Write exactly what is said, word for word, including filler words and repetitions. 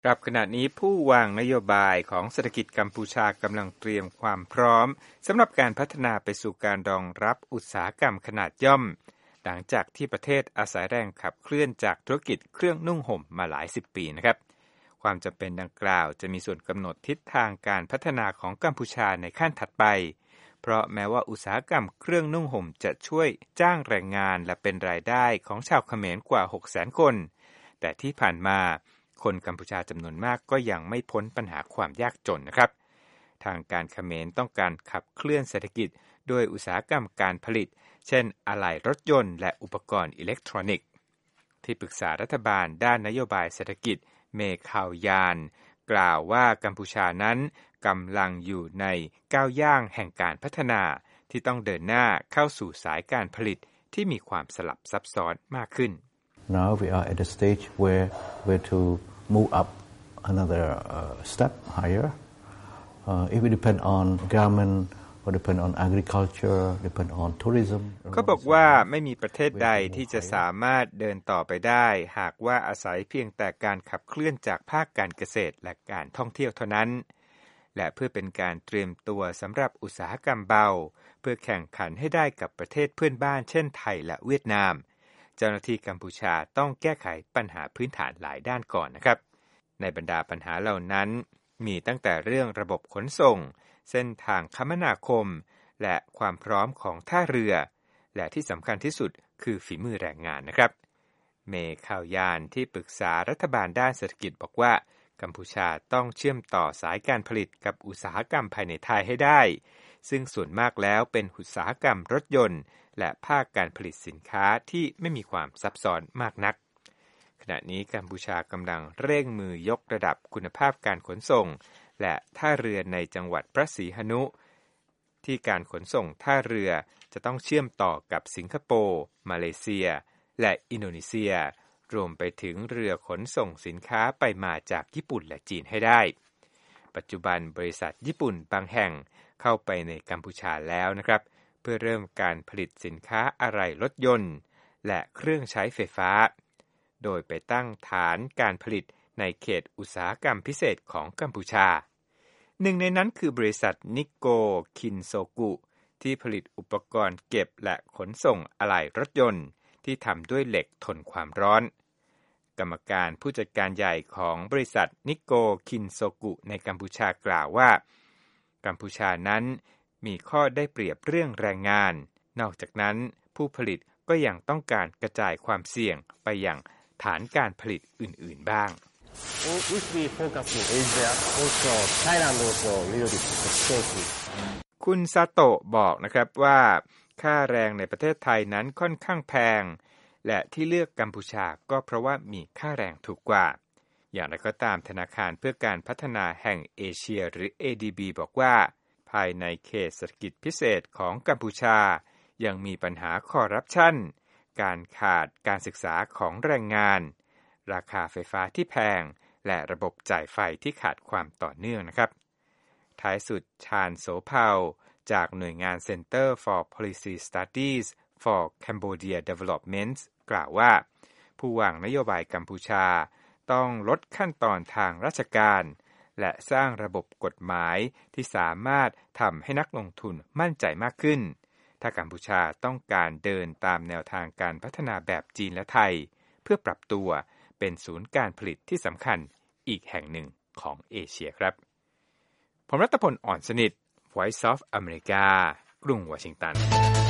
ครับขณะนี้ผู้วางนโยบายของเศรษฐกิจกัมพูชากำลังเตรียมความพร้อมสำหรับการพัฒนาไปสู่การรองรับอุตสาหกรรมขนาดย่อมหลังจากที่ประเทศอาศัยแรงขับเคลื่อนจากธุรกิจเครื่องนุ่งห่มมาหลายสิบปีนะครับความจำเป็นดังกล่าวจะมีส่วนกำหนดทิศทางการพัฒนาของกัมพูชาในขั้นถัดไปเพราะแม้ว่าอุตสาหกรรมเครื่องนุ่งห่มจะช่วยจ้างแรงงานและเป็นรายได้ของชาวเขมรกว่า หกแสน คนแต่ที่ผ่านมาคนกัมพูชาจำนวนมากก็ยังไม่พ้นปัญหาความยากจนนะครับทางการเขมรต้องการขับเคลื่อนเศรษฐกิจโดยอุตสาหกรรมการผลิตเช่นอะไหล่รถยนต์และอุปกรณ์อิเล็กทรอนิกส์ที่ปรึกษารัฐบาลด้านนโยบายเศรษฐกิจเมคาวยานกล่าวว่ากัมพูชานั้นกำลังอยู่ในก้าวย่างแห่งการพัฒนาที่ต้องเดินหน้าเข้าสู่สายการผลิตที่มีความสลับซับซ้อนมากขึ้น Now we are at the stage where where to move up another uh, step higher. Uh, if we depend on garment or depend on agriculture, depend on tourism. เขาบอกว่าไม่มีประเทศใดที่จะสามารถเดินต่อไปได้หากว่าอาศัยเพียงแต่การขับเคลื่อนจากภาคการเกษตรและการท่องเที่ยวเท่านั้นและเพื่อเป็นการเตรียมตัวสำหรับอุตสาหกรรมเบาเพื่อแข่งขันให้ได้กับประเทศเพื่อนบ้านเช่นไทยและเวียดนามเจ้าหน้าที่กัมพูชาต้องแก้ไขปัญหาพื้นฐานหลายด้านก่อนนะครับในบรรดาปัญหาเหล่านั้นมีตั้งแต่เรื่องระบบขนส่งเส้นทางคมนาคมและความพร้อมของท่าเรือและที่สำคัญที่สุดคือฝีมือแรงงานนะครับเมข่าวยานที่ปรึกษารัฐบาลด้านเศรษฐกิจบอกว่ากัมพูชาต้องเชื่อมต่อสายการผลิตกับอุตสาหกรรมภายในไทยให้ได้ซึ่งส่วนมากแล้วเป็นอุตสาหกรรมรถยนต์และภาคการผลิตสินค้าที่ไม่มีความซับซ้อนมากนักขณะนี้กัมพูชากำลังเร่งมือยกระดับคุณภาพการขนส่งและท่าเรือในจังหวัดพระศรีหนุที่การขนส่งท่าเรือจะต้องเชื่อมต่อกับสิงคโปร์มาเลเซียและอินโดนีเซียรวมไปถึงเรือขนส่งสินค้าไปมาจากญี่ปุ่นและจีนให้ได้ปัจจุบันบริษัทญี่ปุ่นบางแห่งเข้าไปในกัมพูชาแล้วนะครับเพื่อเริ่มการผลิตสินค้าอะไหล่รถยนต์และเครื่องใช้ไฟฟ้าโดยไปตั้งฐานการผลิตในเขตอุตสาหกรรมพิเศษของกัมพูชาหนึ่งในนั้นคือบริษัทนิโกคินโซกุที่ผลิตอุปกรณ์เก็บและขนส่งอะไหล่รถยนต์ที่ทำด้วยเหล็กทนความร้อนกรรมการผู้จัดการใหญ่ของบริษัทนิโกคินโซกุในกัมพูชากล่าวว่ากัมพูชานั้นมีข้อได้เปรียบเรื่องแรงงานนอกจากนั้นผู้ผลิตก็ยังต้องการกระจายความเสี่ยงไปยังฐานการผลิตอื่นๆบ้าง If we focus in Asia, also Thailand also a little bit expensive. คุณซาโตะบอกนะครับว่าค่าแรงในประเทศไทยนั้นค่อนข้างแพงและที่เลือกกัมพูชาก็เพราะว่ามีค่าแรงถูกกว่าอย่างไรก็ตามธนาคารเพื่อการพัฒนาแห่งเอเชียหรือ เอ ดี บี บอกว่าภายในเขตเศรษฐกิจพิเศษของกัมพูชายังมีปัญหาคอร์รัปชันการขาดการศึกษาของแรงงานราคาไฟฟ้าที่แพงและระบบจ่ายไฟที่ขาดความต่อเนื่องนะครับท้ายสุดชาญโสภาจากหน่วยงาน Center for Policy Studies for Cambodia Development กล่าวว่าผู้วางนโยบายกัมพูชาต้องลดขั้นตอนทางราชการและสร้างระบบกฎหมายที่สามารถทำให้นักลงทุนมั่นใจมากขึ้นถ้ากัมพูชาต้องการเดินตามแนวทางการพัฒนาแบบจีนและไทยเพื่อปรับตัวเป็นศูนย์การผลิตที่สำคัญอีกแห่งหนึ่งของเอเชียครับผมรัตพล อ่อนสนิท Voice of America กรุงวอชิงตัน